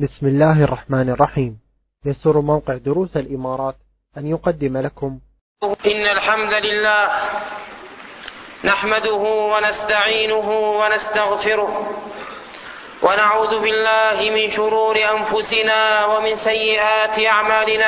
بسم الله الرحمن الرحيم. يسر موقع دروس الإمارات أن يقدم لكم إن الحمد لله نحمده ونستعينه ونستغفره ونعوذ بالله من شرور أنفسنا ومن سيئات أعمالنا.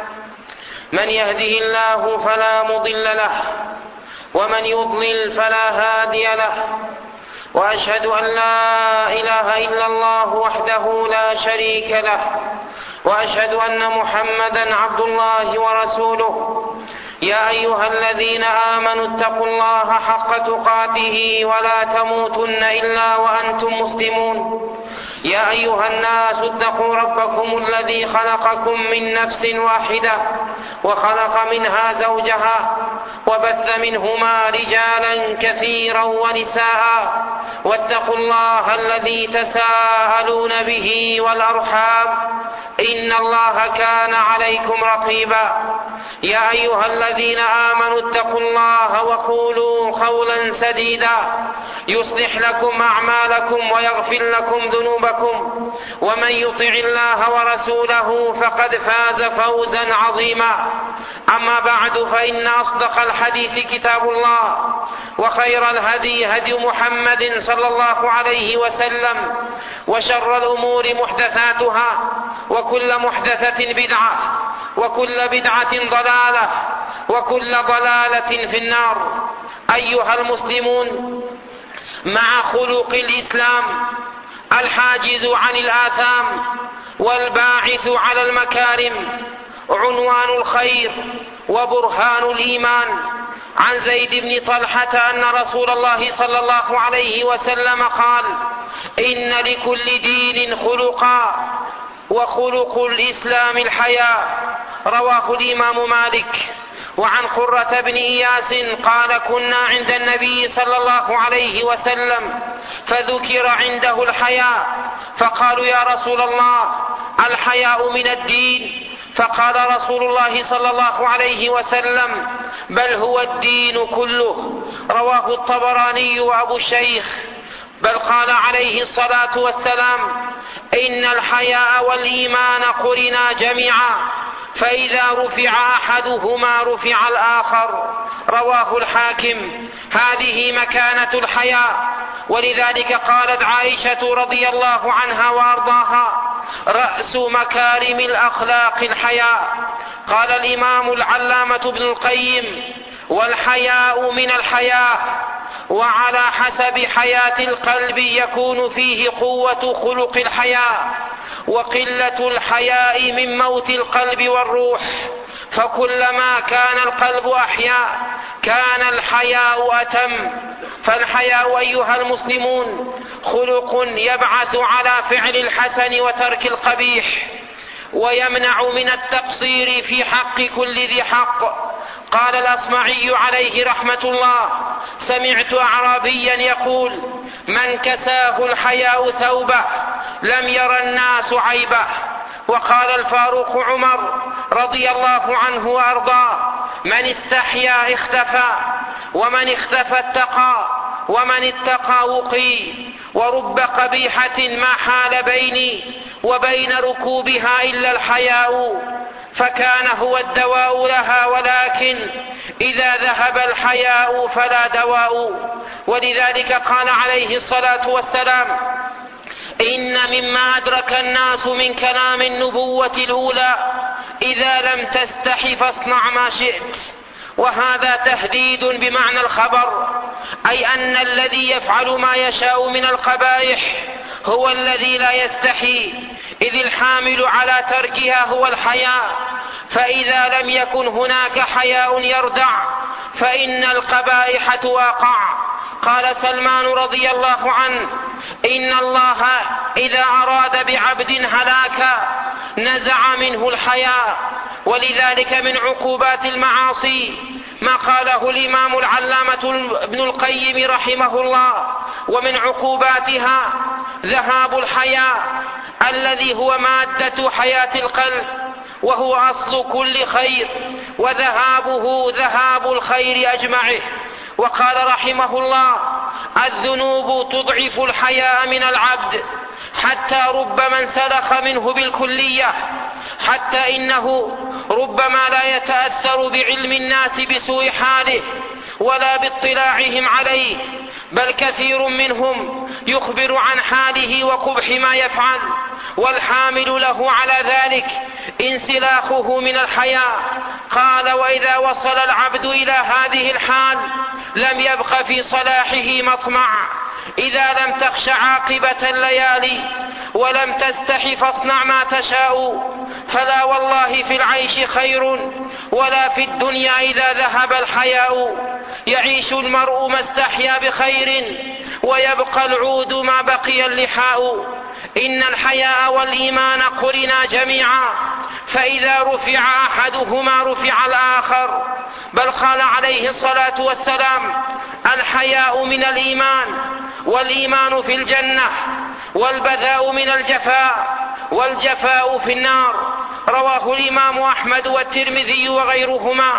من يهده الله فلا مضل له ومن يضلل فلا هادي له، وأشهد أن لا إله إلا الله وحده لا شريك له، وأشهد أن محمدا عبد الله ورسوله. يا أيها الذين آمنوا اتقوا الله حق تقاته ولا تموتن إلا وأنتم مسلمون. يا أيها الناس اتقوا ربكم الذي خلقكم من نفس واحدة وخلق منها زوجها وبث منهما رجالا كثيرا ونساء، واتقوا الله الذي تساءلون به والأرحام إن الله كان عليكم رقيبا. يا أيها الذين آمنوا اتقوا الله وقولوا قولا سديدا يصلح لكم أعمالكم ويغفر لكم ذنوبكم، ومن يطع الله ورسوله فقد فاز فوزا عظيما. أما بعد، فإن أصدق الحديث كتاب الله، وخير الهدي هدي محمد صلى الله عليه وسلم، وشر الأمور محدثاتها، وكل محدثة بدعة، وكل بدعة ضلالة، وكل ضلالة في النار. أيها المسلمون، مع خلق الإسلام الحاجز عن الآثام والباعث على المكارم عنوان الخير وبرهان الإيمان. عن زيد بن طلحة أن رسول الله صلى الله عليه وسلم قال: إن لكل دين خلقا، وخلق الإسلام الحياء. رواه الإمام مالك. وعن قرة بن إياس قال: كنا عند النبي صلى الله عليه وسلم فذكر عنده الحياء، فقالوا: يا رسول الله، الحياء من الدين؟ فقال رسول الله صلى الله عليه وسلم: بل هو الدين كله. رواه الطبراني وأبو الشيخ. بل قال عليه الصلاة والسلام: إن الحياء والإيمان قرنا جميعا، فإذا رفع أحدهما رفع الآخر. رواه الحاكم. هذه مكانة الحياء، ولذلك قالت عائشة رضي الله عنها وأرضاها: رأس مكارم الأخلاق الحياء. قال الإمام العلامة ابن القيم: والحياء من الحياء، وعلى حسب حياة القلب يكون فيه قوة خلق الحياء، وقلة الحياء من موت القلب والروح. فكلما كان القلب أحياء كان الحياء أتم. فالحياء أيها المسلمون خلق يبعث على فعل الحسن وترك القبيح، ويمنع من التقصير في حق كل ذي حق. قال الأصمعي عليه رحمة الله: سمعت أعرابيا يقول: من كساه الحياء ثوبه لم ير الناس عيبه. وقال الفاروق عمر رضي الله عنه وأرضاه: من استحيا اختفى، ومن اختفى اتقى، ومن اتقى وقي. ورب قبيحة ما حال بيني وبين ركوبها إلا الحياء، فكان هو الدواء لها، ولكن إذا ذهب الحياء فلا دواء. ولذلك قال عليه الصلاة والسلام: إن مما أدرك الناس من كلام النبوة الأولى: إذا لم تستح فاصنع ما شئت. وهذا تهديد بمعنى الخبر، أي أن الذي يفعل ما يشاء من القبائح هو الذي لا يستحي، إذ الحامل على تركها هو الحياء. فإذا لم يكن هناك حياء يردع فإن القبائح تواقع. قال سلمان رضي الله عنه: إن الله إذا أراد بعبد هلاكا نزع منه الحياء. ولذلك من عقوبات المعاصي ما قاله الإمام العلامة ابن القيم رحمه الله: ومن عقوباتها ذهاب الحياء الذي هو مادة حياة القلب، وهو أصل كل خير، وذهابه ذهاب الخير أجمعه. وقال رحمه الله: الذنوب تضعف الحياء من العبد حتى ربما انسلخ منه بالكلية، حتى إنه ربما لا يتأثر بعلم الناس بسوء حاله ولا باطلاعهم عليه، بل كثير منهم يخبر عن حاله وقبح ما يفعل، والحامل له على ذلك انسلاخه من الحياء. قال: وإذا وصل العبد إلى هذه الحال لم يبق في صلاحه مطمع. إذا لم تخش عاقبة الليالي ولم تستح فاصنع ما تشاء، فلا والله في العيش خير ولا في الدنيا إذا ذهب الحياء. يعيش المرء ما استحيا بخير ويبقى العود ما بقي اللحاء. إن الحياء والإيمان قرنا جميعا، فإذا رفع أحدهما رفع الآخر. بل قال عليه الصلاة والسلام: الحياء من الإيمان، والإيمان في الجنة، والبذاء من الجفاء، والجفاء في النار. رواه الإمام أحمد والترمذي وغيرهما.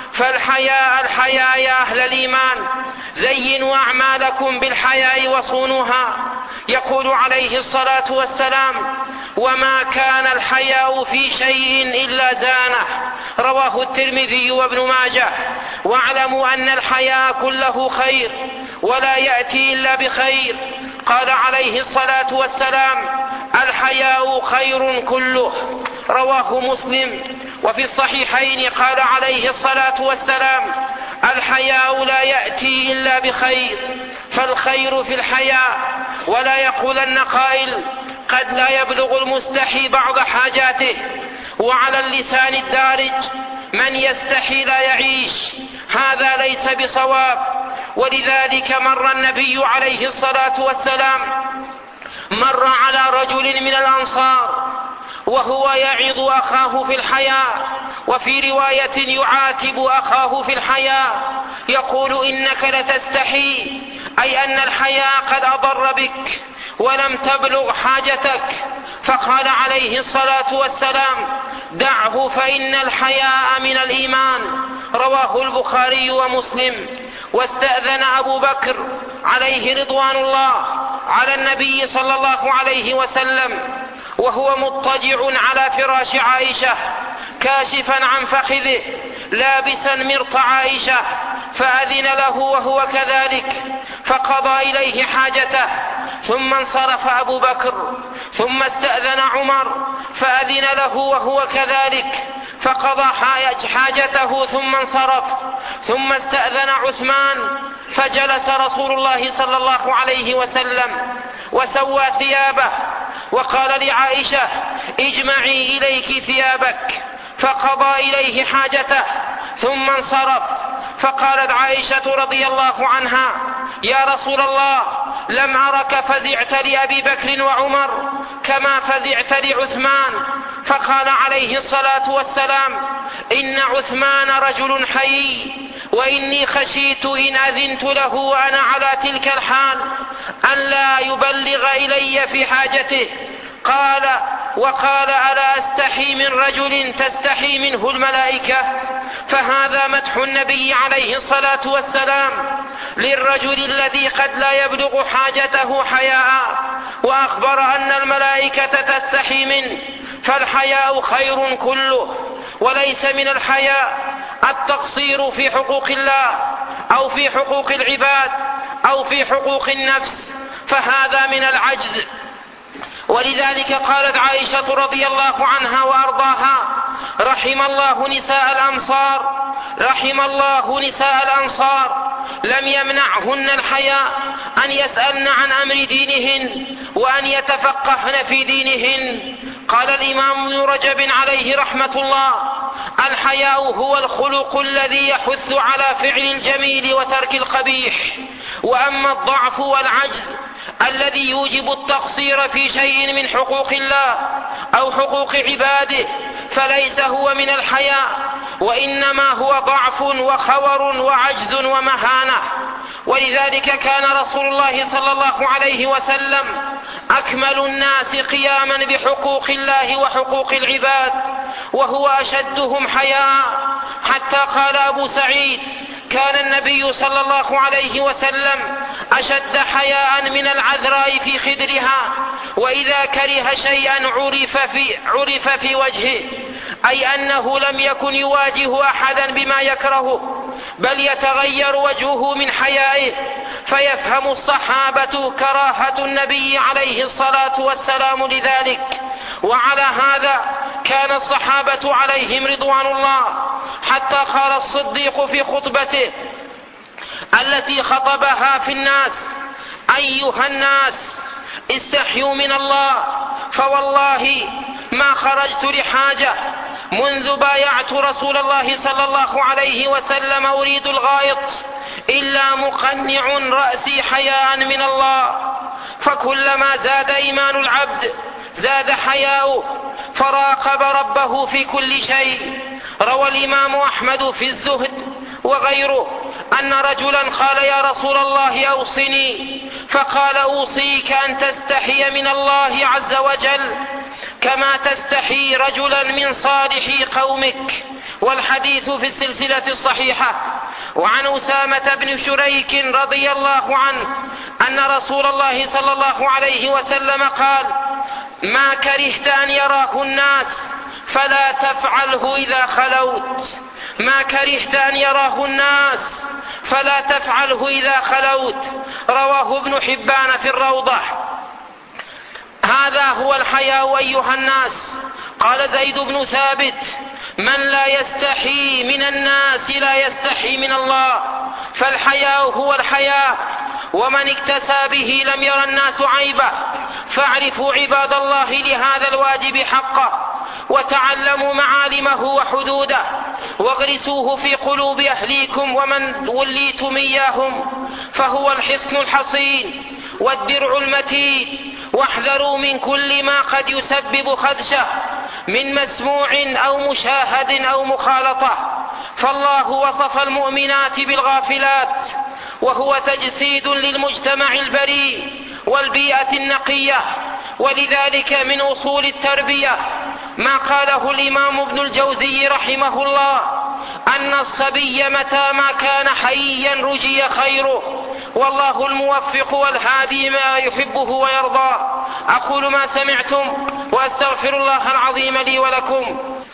فالحياء يا أهل الإيمان، زينوا أعمالكم بالحياء وصونوها. يقول عليه الصلاة والسلام: وما كان الحياء في شيء إلا زانه. رواه الترمذي وابن ماجه. واعلموا أن الحياء كله خير ولا يأتي إلا بخير. قال عليه الصلاة والسلام: الحياء خير كله. رواه مسلم. وفي الصحيحين قال عليه الصلاة والسلام: الحياء لا يأتي إلا بخير. فالخير في الحياء. ولا يقولن قائل: قد لا يبلغ المستحي بعض حاجاته. وعلى اللسان الدارج: من يستحي لا يعيش. هذا ليس بصواب. ولذلك مر النبي عليه الصلاة والسلام على رجل من الأنصار وهو يعظ أخاه في الحياء، وفي رواية يعاتب أخاه في الحياء يقول: إنك لتستحي، أي أن الحياء قد أضر بك ولم تبلغ حاجتك. فقال عليه الصلاة والسلام: دعه فإن الحياء من الإيمان. رواه البخاري ومسلم. واستأذن أبو بكر عليه رضوان الله على النبي صلى الله عليه وسلم وهو مضطجع على فراش عائشة كاشفا عن فخذه لابسا مرط عائشة، فأذن له وهو كذلك، فقضى إليه حاجته، ثم انصرف أبو بكر. ثم استأذن عمر فأذن له وهو كذلك، فقضى حاجته ثم انصرف. ثم استأذن عثمان، فجلس رسول الله صلى الله عليه وسلم وسوى ثيابه وقال لعائشة: اجمعي إليك ثيابك، فقضى إليه حاجته ثم انصرف. فقالت عائشة رضي الله عنها: يا رسول الله، لم أرك فزعت لأبي بكر وعمر كما فزعت لعثمان. فقال عليه الصلاة والسلام: إن عثمان رجل حيي، وإني خشيت إن أذنت له وأنا على تلك الحال أن لا يبلغ إلي في حاجته. وقال: ألا أستحي من رجل تستحي منه الملائكة؟ فهذا مدح النبي عليه الصلاة والسلام للرجل الذي قد لا يبلغ حاجته حياء، وأخبر أن الملائكة تستحي منه. فالحياء خير كله. وليس من الحياء التقصير في حقوق الله أو في حقوق العباد أو في حقوق النفس، فهذا من العجز. ولذلك قالت عائشة رضي الله عنها وأرضاها: رحم الله نساء الأنصار لم يمنعهن الحياء أن يسألن عن أمر دينهن وأن يتفقهن في دينهن. قال الإمام ابن رجب عليه رحمة الله: الحياء هو الخلق الذي يحث على فعل الجميل وترك القبيح. وأما الضعف والعجز الذي يوجب التقصير في شيء من حقوق الله أو حقوق عباده فليس هو من الحياء، وإنما هو ضعف وخور وعجز ومهانة. ولذلك كان رسول الله صلى الله عليه وسلم أكمل الناس قياما بحقوق الله وحقوق العباد، وهو أشدهم حياء. حتى قال أبو سعيد: كان النبي صلى الله عليه وسلم أشد حياء من العذراء في خدرها، وإذا كره شيئا عرف في وجهه، أي أنه لم يكن يواجه أحدا بما يكرهه، بل يتغير وجهه من حيائه، فيفهم الصحابة كراهة النبي عليه الصلاة والسلام لذلك. وعلى هذا كان الصحابة عليهم رضوان الله، حتى قال الصديق في خطبته التي خطبها في الناس: أيها الناس استحيوا من الله، فوالله ما خرجت لحاجة منذ بايعت رسول الله صلى الله عليه وسلم أريد الغائط إلا مقنع رأسي حياء من الله. فكلما زاد إيمان العبد زاد حياؤه، فراقب ربه في كل شيء. روى الإمام أحمد في الزهد وغيره أن رجلا قال: يا رسول الله أوصني، فقال: أوصيك أن تستحي من الله عز وجل كما تستحي رجلا من صالح قومك. والحديث في السلسلة الصحيحة. وعن أسامة بن شريك رضي الله عنه أن رسول الله صلى الله عليه وسلم قال: ما كرهت أن يراه الناس فلا تفعله إذا خلوت. ما كرهت أن يراه الناس فلا تفعله إذا خلوت. رواه ابن حبان في الروضة. هذا هو الحياء أيها الناس. قال زيد بن ثابت: من لا يستحي من الناس لا يستحي من الله. فالحياء هو الحياء، ومن اكتسى به لم ير الناس عيبه. فاعرفوا عباد الله لهذا الواجب حقه، وتعلموا معالمه وحدوده، واغرسوه في قلوب أهليكم ومن وليتم إياهم، فهو الحصن الحصين والدرع المتين. واحذروا من كل ما قد يسبب خدشه من مسموع أو مشاهد أو مخالطة. فالله وصف المؤمنات بالغافلات، وهو تجسيد للمجتمع البريء والبيئة النقية. ولذلك من أصول التربية ما قاله الإمام ابن الجوزي رحمه الله: أن الصبي متى ما كان حيا رجي خيره، والله الموفق والهادي ما يحبه ويرضى. أقول ما سمعتم وأستغفر الله العظيم لي ولكم.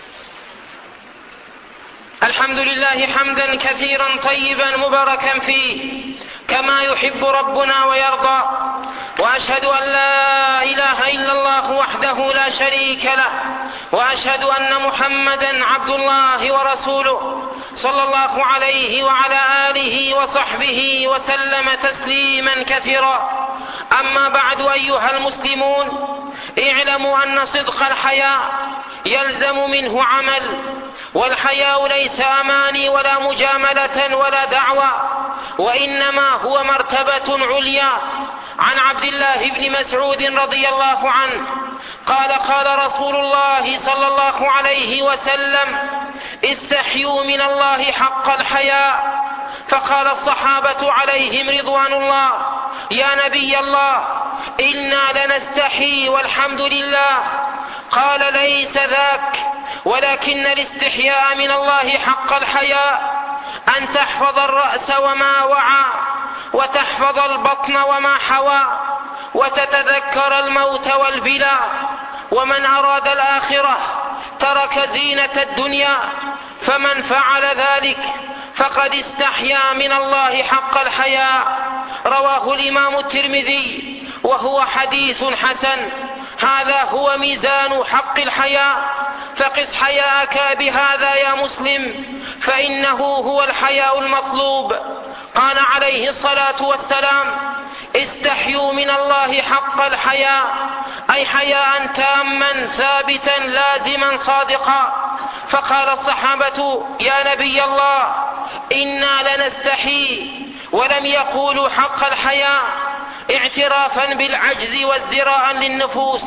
الحمد لله حمدا كثيرا طيبا مباركا فيه كما يحب ربنا ويرضى. وأشهد أن لا إله إلا الله وحده لا شريك له، وأشهد أن محمدا عبد الله ورسوله صلى الله عليه وعلى آله وصحبه وسلم تسليما كثيرا. أما بعد أيها المسلمون، اعلموا أن صدق الحياء يلزم منه عمل، والحياء ليس أماني ولا مجاملة ولا دعوة، وإنما هو مرتبة عليا. عن عبد الله بن مسعود رضي الله عنه قال: قال رسول الله صلى الله عليه وسلم: استحيوا من الله حق الحياء. فقال الصحابة عليهم رضوان الله: يا نبي الله، إنا لنستحي والحمد لله. قال: ليس ذاك، ولكن الاستحياء من الله حق الحياء أن تحفظ الرأس وما وعى، وتحفظ البطن وما حوى، وتتذكر الموت والبلاء. ومن أراد الآخرة ترك زينة الدنيا، فمن فعل ذلك فقد استحيا من الله حق الحياء. رواه الإمام الترمذي وهو حديث حسن. هذا هو ميزان حق الحياء، فقس حياءك بهذا يا مسلم، فإنه هو الحياء المطلوب. قال عليه الصلاة والسلام: استحيوا من الله حق الحياء، أي حياء تاما ثابتا لازما صادقا. فقال الصحابة: يا نبي الله، إنا لنستحي. ولم يقولوا حق الحياء اعترافا بالعجز وازدراء للنفوس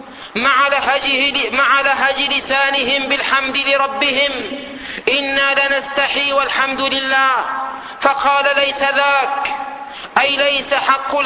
مع لهج لسانهم بالحمد لربهم: إنا لنستحي والحمد لله. فقال: ليس ذاك، أي ليس حق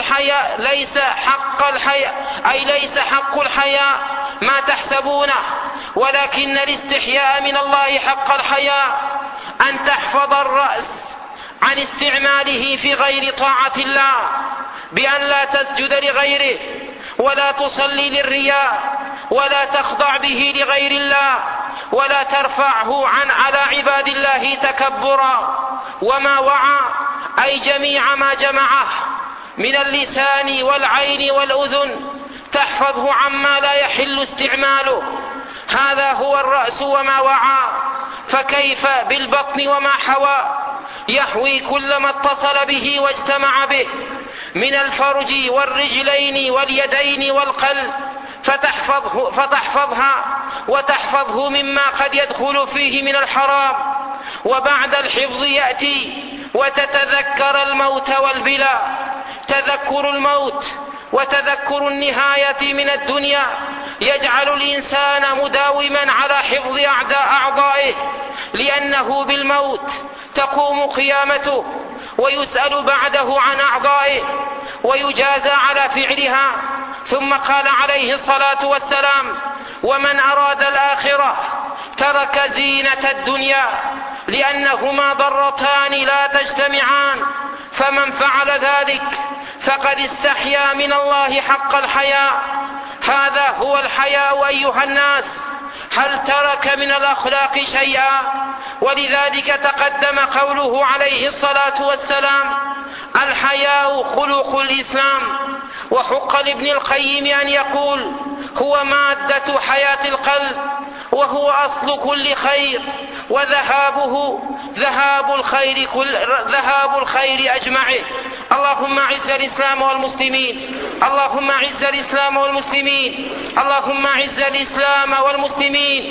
الحياء ما تحسبونه، ولكن الاستحياء من الله حق الحياء أن تحفظ الرأس عن استعماله في غير طاعة الله، بأن لا تسجد لغيره، ولا تصلي للرياء، ولا تخضع به لغير الله، ولا ترفعه على عباد الله تكبرا. وما وعى أي جميع ما جمعه من اللسان والعين والأذن تحفظه عما لا يحل استعماله، هذا هو الرأس وما وعى. فكيف بالبطن وما حوى؟ يحوي كل ما اتصل به واجتمع به من الفرج والرجلين واليدين والقلب، فتحفظها وتحفظه مما قد يدخل فيه من الحرام. وبعد الحفظ يأتي وتتذكر الموت والبلاء. تذكر الموت وتذكر النهاية من الدنيا يجعل الإنسان مداوما على حفظ أعضائه، لأنه بالموت تقوم قيامته، ويسأل بعده عن أعضائه ويجازى على فعلها. ثم قال عليه الصلاة والسلام: ومن أراد الآخرة ترك زينة الدنيا، لأنهما ضرتان لا تجتمعان، فمن فعل ذلك فقد استحيا من الله حق الحياء. هذا هو الحياء أيها الناس. هل ترك من الأخلاق شيئا؟ ولذلك تقدم قوله عليه الصلاة والسلام: الحياء خلق الإسلام. وحق لابن القيم أن يقول: هو مادة حياة القلب، وهو أصل كل خير، وذهابه ذهاب الخير أجمعه. اللهم أعز الإسلام والمسلمين، اللهم أعز الإسلام والمسلمين، اللهم أعز الإسلام والمسلمين.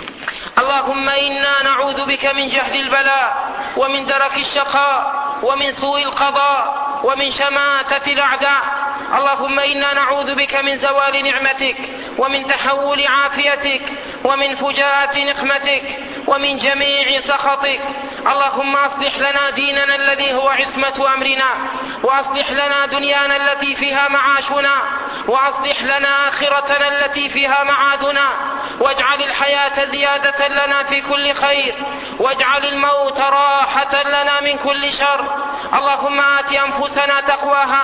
اللهم إنا نعوذ بك من جهد البلاء، ومن درك الشقاء، ومن سوء القضاء، ومن شماتة الأعداء. اللهم إنا نعوذ بك من زوال نعمتك، ومن تحول عافيتك، ومن فجاءة نقمتك، ومن جميع سخطك. اللهم أصلح لنا ديننا الذي هو عصمة أمرنا، وأصلح لنا دنيانا التي فيها معاشنا، وأصلح لنا آخرتنا التي فيها معادنا، واجعل الحياة زيادة لنا في كل خير، واجعل الموت راحة لنا من كل شر. اللهم آت أنفسنا تقواها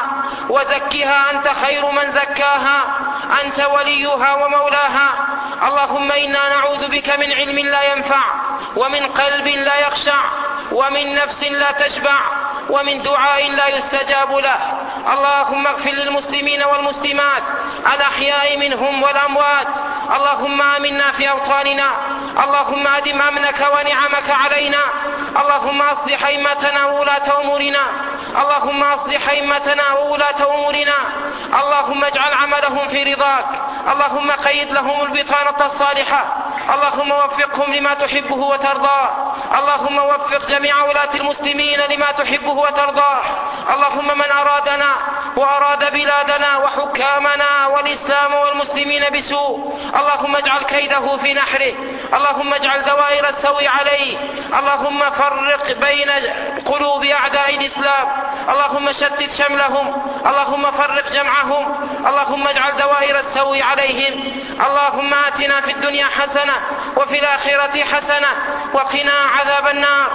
وزكها أنت خير من زكاها، أنت وليها ومولاها. اللهم إنا نعوذ بك من علم لا ينفع، ومن قلب لا يخشع، ومن نفس لا تشبع، ومن دعاء لا يستجاب له. اللهم اغفر للمسلمين والمسلمات الأحياء منهم والأموات. اللهم آمنا في أوطاننا، اللهم أدم أمنك ونعمك علينا. اللهم أصلح أئمتنا وولاة أمورنا، اللهم أصلح أئمتنا وولاة أمورنا. اللهم اجعل عملهم في رضاك، اللهم قيد لهم البطانة الصالحة، اللهم وفقهم لما تحبه وترضاه. اللهم وفق جميع ولاة المسلمين لما تحبه وترضاه. اللهم من أرادنا وأراد بلادنا وحكامنا والإسلام والمسلمين بسوء، اللهم اجعل كيده في نحره، اللهم اجعل دوائر السوء عليه. اللهم فرق بين قلوب أعداء الإسلام، اللهم شتت شملهم، اللهم فرق جمعهم، اللهم اجعل دوائر السوء عليهم. اللهم آتنا في الدنيا حسنة وفي الآخرة حسنة وقنا عذاب النار.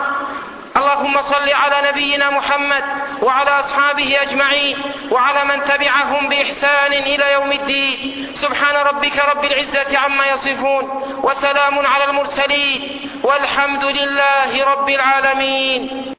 اللهم صل على نبينا محمد وعلى أصحابه أجمعين وعلى من تبعهم بإحسان إلى يوم الدين. سبحان ربك رب العزة عما يصفون، وسلام على المرسلين، والحمد لله رب العالمين.